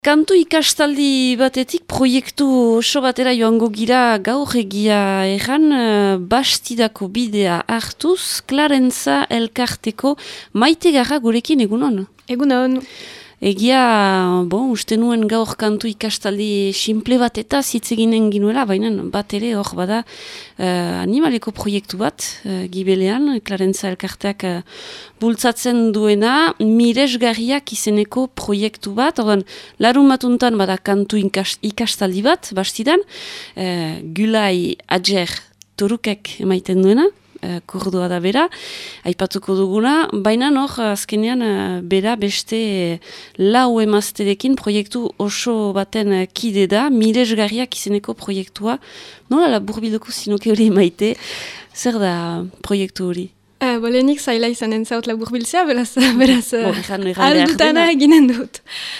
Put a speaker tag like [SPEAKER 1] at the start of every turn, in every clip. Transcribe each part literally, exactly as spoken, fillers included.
[SPEAKER 1] Kantu ikastaldi batetik proiektu oso batera joango gira gaur egia erran Bastidako bidea hartuz, Clarentza elkarteko Maite Garra gurekin egunon.
[SPEAKER 2] Egunon.
[SPEAKER 1] Egia, bon, uste nuen gaur kantu ikastaldi simple bat eta zitzeginen ginuela, baina bat ere hor bada uh, animaleko proiektu bat, uh, gibelean, Clarentza elkarteak uh, bultzatzen duena, miresgarriak izeneko proiektu bat, ordan, larun batuntan bada kantu ikastaldi bat, Bastidan, uh, Gulai Adjer Torukek emaiten duena, Uh, kordoa da bera, aipatuko duguna, baina hor azkenean uh, bera beste uh, lau emazterekin proiektu oso baten uh, kide da, miresgarriak izeneko proiektua. Nola laburbilduko zinuke hori Maite, zer da proiektu hori?
[SPEAKER 2] Uh, Bolenik zaila izanen zaut laburbiltzea, beraz, beraz
[SPEAKER 1] uh,
[SPEAKER 2] aldutana eginen dut.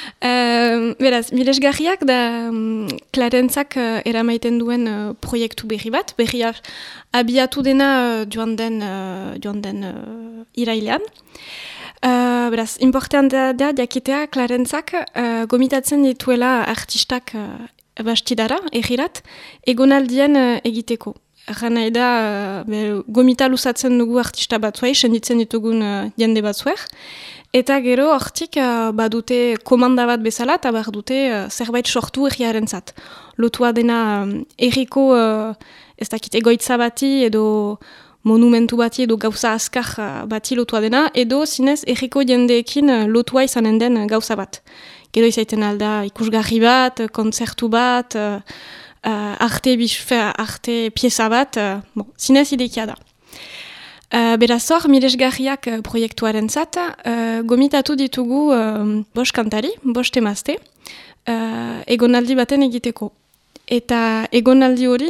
[SPEAKER 2] Uh, beraz, miresgarriak da um, Clarentzak uh, eramaiten duen uh, proiektu berri bat, berri abiatu dena uh, joan den, uh, joan den uh, irailean. Uh, beraz, importantea da jakitea Clarentzak uh, gomitatzen dituela artistak uh, Bastidara, egirat, egonaldien uh, egiteko. Erran nahi da, uh, gomita luzatzen dugu artista batzuei, senditzen ditugun uh, jende batzuek, eta gero hortik uh, badute komanda bat bezala, eta behar dute uh, zerbait sortu egiaren zat. Lotua dena um, erriko, uh, ez dakit, egoitza bati, edo monumentu bati, edo gauza askar uh, bati lotua dena, edo zinez erriko jendeekin uh, lotua izanen den uh, gauza bat. Gero izaiten alda ikusgarri bat, kontzertu bat, uh, Uh, arte, bisfe, arte pieza bat, uh, bon, zinez idekia da. Uh, beraz hor, miresgarriak uh, proiektuaren zat, uh, gomitatu ditugu uh, bost kantari, bost emazte, uh, egonaldi baten egiteko. Eta egonaldi hori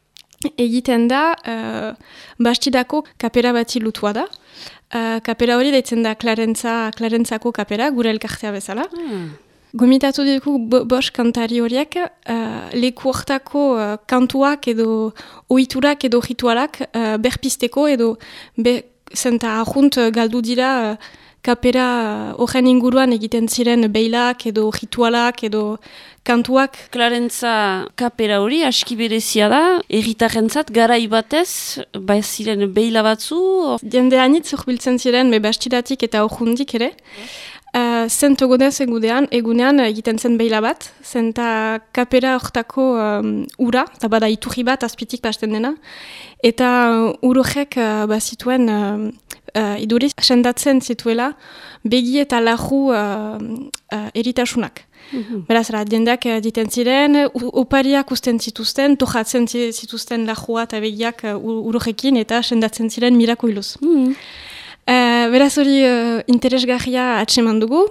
[SPEAKER 2] egiten da uh, Bastidako kapera bati lutua da. Uh, kapera hori deitzen da Clarentza, Clarentzako kapera, gure elkartea bezala. Hmm. Gomitatu dugu bost kantari horiek, uh, leku hortako uh, kantuak edo ohiturak edo ritualak uh, berpisteko edo be, zenta ahunt uh, galdu dira uh, kapera horren uh, inguruan egiten ziren beilak edo ritualak edo kantuak.
[SPEAKER 1] Clarentza kapera hori aski berezia da, erritarrentzat garai batez, bai ziren beila batzu?
[SPEAKER 2] Jende anitz urbiltzen ziren, be Bastidatik eta ohundik ere. Uh, Zent egunez egunean, egunean egiten zen beila bat, zenta kapera hortako um, ura, eta bada iturri bat azpitik pasten dena, eta uh, urojek uh, bazituen uh, uh, iduriz sendatzen zituela begi eta lahu uh, uh, eritasunak. Mm-hmm. Beraz, jendeak egiten ziren, opariak usten zituzten, tojatzen zituzten lahua eta begiak uh, urojekin eta sendatzen ziren mirakuiluz. Mm-hmm. Uh, beraz hori uh, interesgarria atseman dugu,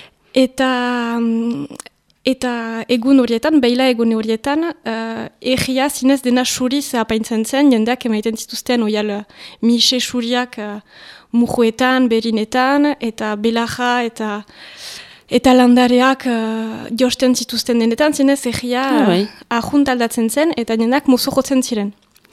[SPEAKER 2] eta, um, eta egun horietan, beila egun horietan, uh, egia zinez dena suriz apaintzen zen, jendeak emaiten zituzten oial uh, mise suriak uh, mujuetan, berinetan, eta belaja, eta eta landareak uh, josten zituzten denetan, zinez egia uh, ahunt aldatzen zen, eta jendeak mozo jotzen ziren.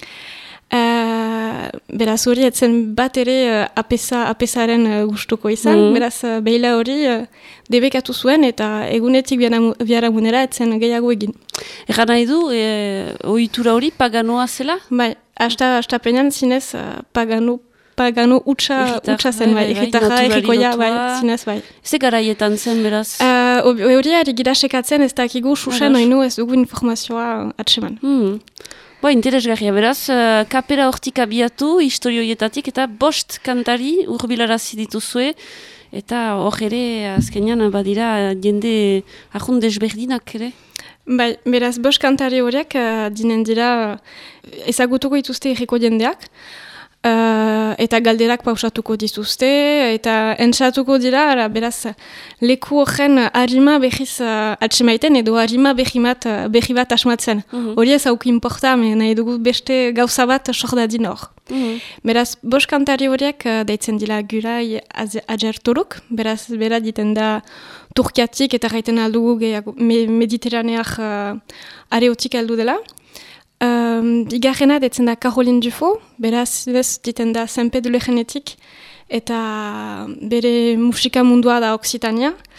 [SPEAKER 2] Uh, beraz hori etzen bat ere uh, apesa, apesaren uh, gustuko izan, mm. beraz uh, beila hori uh, debekatu zuen eta egunetik biaramunera etzen gehiago egin.
[SPEAKER 1] Egan nahi du, e, ohitura hori paganoa zela?
[SPEAKER 2] Bai, hasta, hasta penean zinez uh, pagano, pagano utxa, utxa zen, bai, egitarra, egikoia, bai, zinez, bai.
[SPEAKER 1] Ze garaietan zen, beraz?
[SPEAKER 2] Hori uh, ari gira sekatzen ez dakigu, susen oinu ez dugu informazioa atseman.
[SPEAKER 1] Mm. Ba, interesgarria, beraz, uh, kapera hortik abiatu, historioietatik, eta bost kantari urbilarazi dituzue, eta hor ere, azkenean, badira, jende ahun desberdinak ere?
[SPEAKER 2] Bai, beraz, bost kantari horiek, uh, dinen dira, ezagutuko dituzte erriko jendeak, Uh, eta galderak pausatuko dituzte, eta entzatuko dira, ara, beraz, leku horren harima behiz uh, atsemaiten, edo harima behimat, uh, behi bat asmatzen. Mm-hmm. Hori ez hauk inporta, nahi dugu beste gauza bat sordadin hor. Mm-hmm. Beraz, bost kantari horiek uh, deitzen dira Gulai Adjer Toruk, beraz, bera diten da Turkiatik eta gaiten aldugu gehiago me, mediterraneak uh, areotik aldu dela. Um, Igarrena detzen da Caroline Dufo, beraz bez diten da Senpe de Legenetik, eta bere musika mundua da Occitania.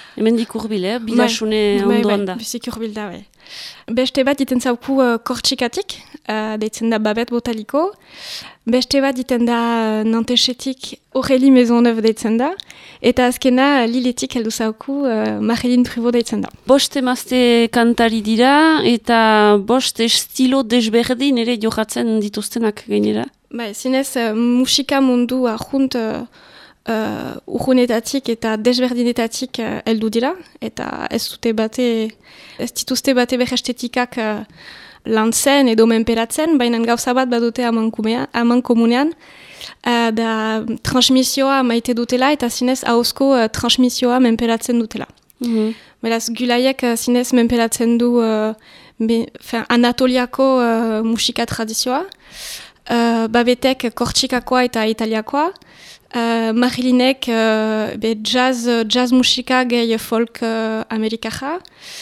[SPEAKER 1] Hemen dik urbil, eh? Bilasune ondoan da.
[SPEAKER 2] Bizik urbil da, bai. Beste bat iten zauku uh, Kortxikatik, uh, deitzen da Babet Botaliko. Beste bat iten da uh, Nantesetik Aurélie Maisonneuve deitzen da. Eta azkena Liletik heldu zauku uh, Marilyn Privot deitzen da.
[SPEAKER 1] Bost emazte kantari dira eta bost estilo desberdin ere jokatzen dituztenak gainera.
[SPEAKER 2] Bai, zinez uh, musika mundu ahunt uh, uh, urrunetatik eta desberdinetatik uh, heldu dira. Eta ez dute bate, ez dituzte bate berestetikak uh, lantzen edo menperatzen, baina gauza bat badute aman komunean. Uh, da transmisioa maite dutela eta zinez ahozko uh, transmisioa menperatzen dutela. Mm-hmm. Beraz, Gulaiek uh, zinez menperatzen du uh, be, fin, Anatoliako uh, musika tradizioa, uh, Babetek Kortxikakoa eta Italiakoa, uh, Marilynek uh, be jazz, jazz musika gehi folk uh, amerikaja,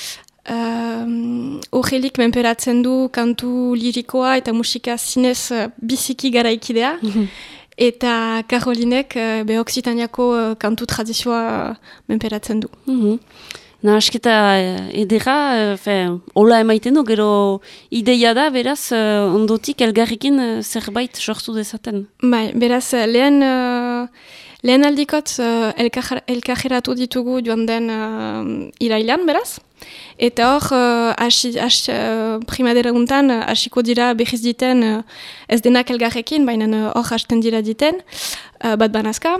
[SPEAKER 2] Uh, Aurélik menperatzen du kantu lirikoa eta musika zinez uh, biziki garaikidea. Mm-hmm. Eta Karolinek uh, be Oksitaniako uh, kantu tradizioa uh, menperatzen du.
[SPEAKER 1] Mm-hmm. Nahasketa edera, uh, hola emaiten du, gero ideia da, beraz, uh, ondotik elgarrikin uh, zerbait sortu dezaten.
[SPEAKER 2] Bai, beraz, lehen... Uh, Lehen aldikot uh, elkajeratu ditugu joan den uh, irailan, beraz. Eta hor, uh, uh, primadera guntan, hasiko dira behiz diten uh, ez denak elgarrekin, baina hor uh, hasten dira diten, uh, bat banazka.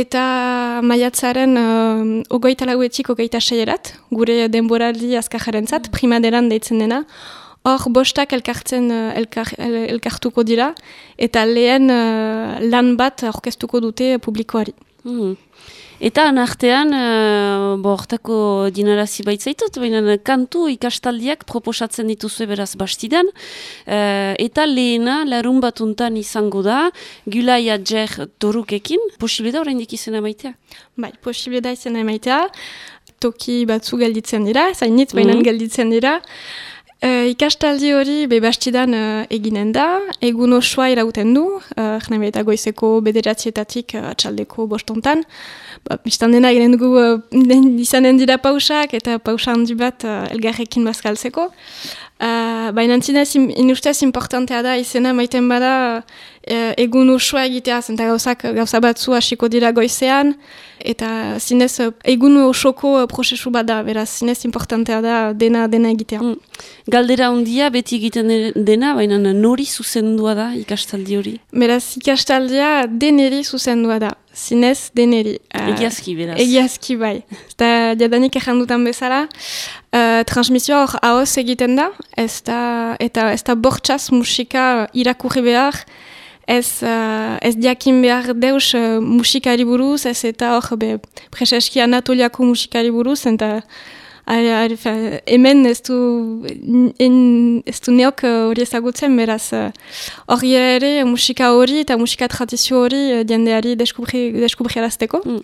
[SPEAKER 2] Eta maiatzaren uh, ogoita lauetik ogoita seierat, gure denboraldi azkajarentzat, primaderan deitzen dena. Hor, bostak elkartzen elkar, el, elkartuko dira, eta lehen uh, lan bat orkestuko dute publikoari.
[SPEAKER 1] Mm. Eta anartean, uh, bortako dinarazi baitzaitut, baina kantu ikastaldiak proposatzen dituzue beraz bastidan, uh, eta lehena larun batuntan izango da, Gulai Adjer Torukekin, posible da oraindik izena maitea?
[SPEAKER 2] Bai, posible da izena maitea, toki batzu gelditzen dira, zainitz baina mm. gelditzen dira. Uh, ikastaldi hori bebastidan uh, eginen da, egun osoa irauten du, uh, jena eta goizeko bederatzietatik uh, atxaldeko bostontan. Ba, Bistan dena eginen dugu uh, izanen dira pausak eta pausa handi bat uh, elgarrekin bazkaltzeko. Uh, Baina zinez, inustez importantea da, izena maiten bada uh, egun osoa egitea, zenta gauzak gauza batzu hasiko dira goizean, eta zinez uh, egun osoko uh, prozesu bat da, beraz zinez importantea da dena dena egitea. Mm.
[SPEAKER 1] Galdera hondia beti egiten dena, baina nori zuzendua da ikastaldi hori?
[SPEAKER 2] Beraz, ikastaldia deneri zuzendua da, zinez deneri. Uh,
[SPEAKER 1] egiazki, beraz.
[SPEAKER 2] Egiazki, bai. Eta jadanik errandutan bezala, uh, transmisioa hor haoz egiten da, ez da, eta ez da bortxaz musika irakurri behar, ez, uh, ez diakin behar deus uh, musikari buruz, ez eta hor be, preseski Anatoliako musikari buruz, eta Are, are, fa, hemen ez du, en, ez du neok hori ezagutzen, beraz hori uh, ere musika hori eta musika tradizio hori uh, jendeari deskubriarazteko. Mm.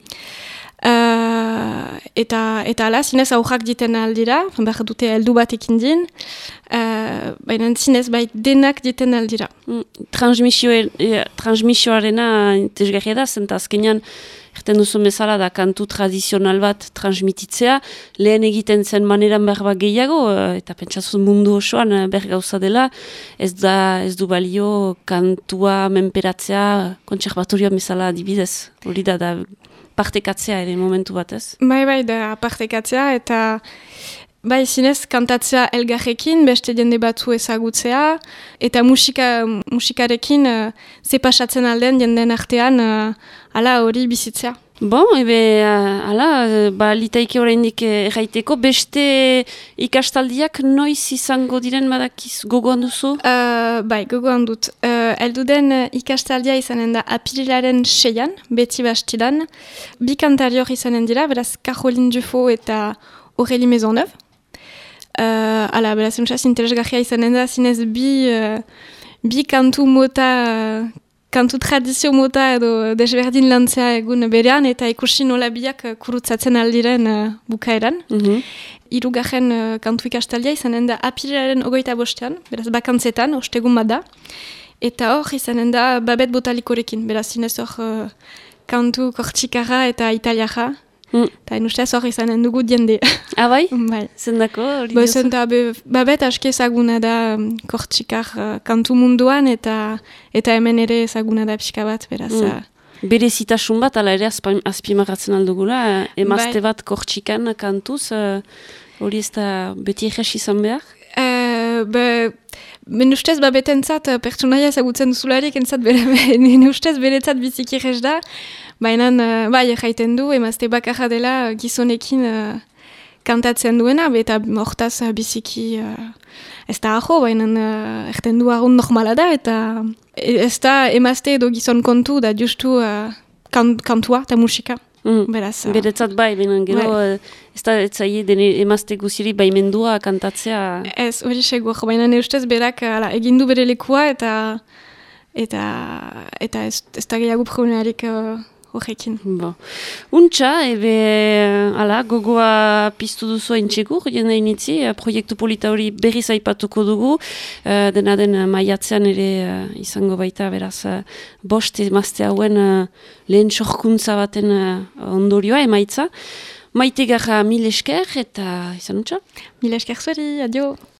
[SPEAKER 2] Uh, eta, eta ala, zinez aurrak diten aldira, behar dute heldu batekin din, uh, baina zinez bai denak diten aldira.
[SPEAKER 1] Mm. Transmisioarena interesgarria da, zenta azkenean erten duzu bezala da kantu tradizional bat transmititzea, lehen egiten zen maneran behar bat gehiago, eta pentsatuz mundu osoan behar gauza dela, ez da ez du balio kantua menperatzea kontserbatorioan bezala adibidez, hori da da partekatzea ere momentu batez.
[SPEAKER 2] Bai, bai, da partekatzea, eta bai, zinez, kantatzea elgarrekin, beste jende batzu ezagutzea, eta musika, musikarekin uh, ze pasatzen alden jenden artean, uh, ala hori bizitzea.
[SPEAKER 1] Bon, ebe, uh, ala, ba, litaike oraindik erraiteko, beste ikastaldiak noiz izango diren badakiz gogoan duzu?
[SPEAKER 2] Uh, bai, gogoan dut. Uh, elduden ikastaldia izanen da apirilaren seian, beti bastidan. Bi kantari hor izanen dira, beraz, Caroline Dufaux eta Aurélie Maisonneuve. Uh, ala, beraz, entzaz, interesgarria izanen da, zinez bi, uh, bi kantu mota, uh, kantu tradizio mota edo desberdin lantzea egun berean, eta ikusi nola biak uh, kurutzatzen aldiren uh, bukaeran. Mm-hmm. Hirugarren uh, kantu ikastaldia izanen da apirilaren ogoita bostean, beraz, bakantzetan, ostegun bat da. Eta hor izanen da Babet Botalikorekin, beraz, zinez hor uh, kantu kortxikarra eta italiara.
[SPEAKER 1] Mm.
[SPEAKER 2] Eta en ustez hor izanen dugu diende.
[SPEAKER 1] Ah, bai?
[SPEAKER 2] Bai.
[SPEAKER 1] Zendako?
[SPEAKER 2] Ba, zenta, be, babet aski ezaguna da um, Kortxikar uh, kantu munduan, eta eta hemen ere ezaguna da pixka bat, beraz.
[SPEAKER 1] Mm.
[SPEAKER 2] Uh,
[SPEAKER 1] Bere zitasun bat, ala ere azpimarratzen aldugula, emazte
[SPEAKER 2] bai.
[SPEAKER 1] bat Kortxikan kantuz, hori uh, ez da beti egez izan behar?
[SPEAKER 2] Uh, be, ben ustez, babetentzat, uh, pertsonaia ezagutzen duzularik, entzat bere, ben ustez, beretzat biziki egez da, baina, uh, bai, jaiten du, emazte bakarra dela uh, gizonekin uh, kantatzen duena, eta hortaz uh, biziki, uh, ez da aho, baina uh, erten du arun normala da, eta ez da emazte edo gizon kontu da justu uh, kan, kantua eta musika.
[SPEAKER 1] Mm.
[SPEAKER 2] Beraz, uh,
[SPEAKER 1] Beretzat bai, baina gero,
[SPEAKER 2] bai.
[SPEAKER 1] ez da etzaie dene emazte guziri baimendua kantatzea.
[SPEAKER 2] Ez, hori segur, baina ne ustez berak ala, egindu bere lekua eta eta, eta ez, ez da gehiago problemarik uh, horrekin.
[SPEAKER 1] Bo. Untxa, ebe, ala, gogoa piztu duzu haintxegur, jena initzi, proiektu polita hori berriz aipatuko dugu, uh, dena den uh, maiatzean ere uh, izango baita, beraz, uh, bost emazte hauen uh, lehen sorkuntza baten uh, ondorioa, emaitza. Maite garra mil esker eta izan utxa?
[SPEAKER 2] Mil esker zueri, adio!